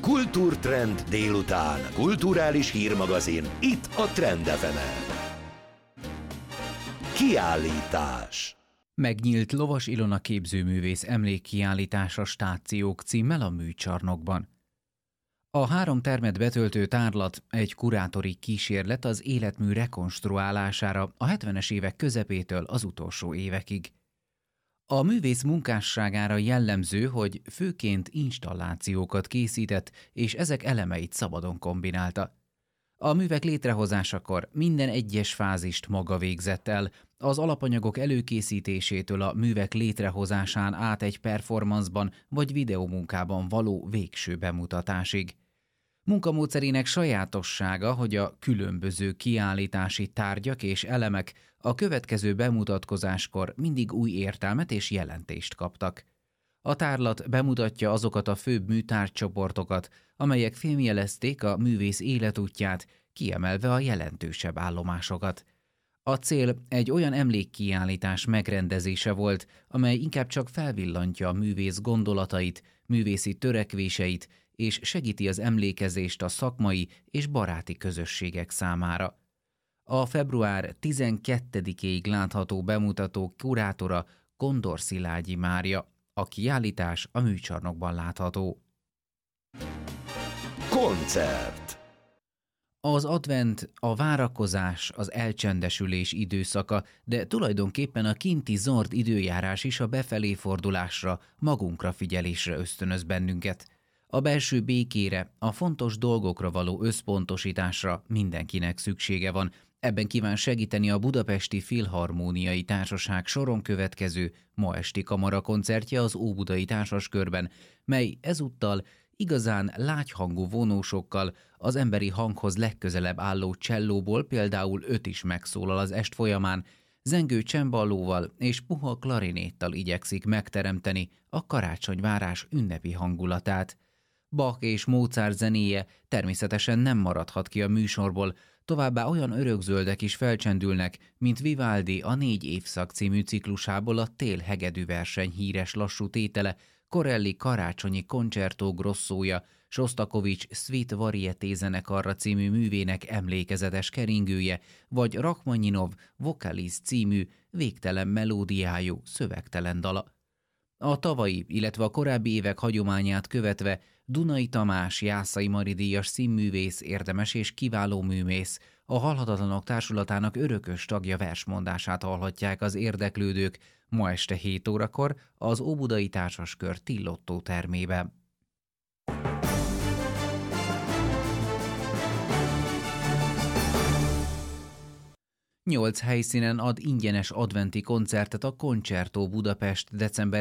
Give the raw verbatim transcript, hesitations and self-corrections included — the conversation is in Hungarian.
Kultúrtrend délután. Kulturális hírmagazin. Itt a Trend ef emen. Kiállítás. Megnyílt Lovas Ilona képzőművész emlékkiállítás a Stációk címmel a Műcsarnokban. A három termet betöltő tárlat egy kurátori kísérlet az életmű rekonstruálására a hetvenes évek közepétől az utolsó évekig. A művész munkásságára jellemző, hogy főként installációkat készített, és ezek elemeit szabadon kombinálta. A művek létrehozásakor minden egyes fázist maga végzett el, az alapanyagok előkészítésétől a művek létrehozásán át egy performanszban vagy videómunkában való végső bemutatásig. Munkamódszerének sajátossága, hogy a különböző kiállítási tárgyak és elemek a következő bemutatkozáskor mindig új értelmet és jelentést kaptak. A tárlat bemutatja azokat a főbb műtárgycsoportokat, amelyek fémjelezték a művész életútját, kiemelve a jelentősebb állomásokat. A cél egy olyan emlékkiállítás megrendezése volt, amely inkább csak felvillantja a művész gondolatait, művészi törekvéseit, és segíti az emlékezést a szakmai és baráti közösségek számára. A február tizenkettedikéig látható bemutató kurátora Kondor Szilágyi Mária. A kiállítás a Műcsarnokban látható. Koncert. Az advent, a várakozás, az elcsendesülés időszaka, de tulajdonképpen a kinti zord időjárás is a befelé fordulásra, magunkra figyelésre ösztönöz bennünket. A belső békére, a fontos dolgokra való összpontosításra mindenkinek szüksége van. Ebben kíván segíteni a Budapesti Filharmóniai Társaság soron következő ma esti kamarakoncertje az Óbudai Társaskörben, mely ezúttal igazán lágyhangú vonósokkal, az emberi hanghoz legközelebb álló csellóból például öt is megszólal az est folyamán, zengő cemballóval és puha klarinéttal igyekszik megteremteni a karácsonyvárás ünnepi hangulatát. Bach és Mozart zenéje természetesen nem maradhat ki a műsorból, továbbá olyan örökzöldek is felcsendülnek, mint Vivaldi a Négy évszak című ciklusából a Tél hegedű verseny híres lassú tétele, Corelli karácsonyi koncertó grosszója, Sostakovics Suite Varieté zenekarra című művének emlékezetes keringője, vagy Rachmaninov Vocaliz című végtelen melódiájú, szövegtelen dala. A tavalyi, illetve a korábbi évek hagyományát követve Dunai Tamás Jászai Mari díjas színművész, érdemes és kiváló művész, a Halhatatlanok Társulatának örökös tagja versmondását hallhatják az érdeklődők ma este hét órakor az Óbudai Társaskör Tillotto termében. Nyolc helyszínen ad ingyenes adventi koncertet a Concerto Budapest december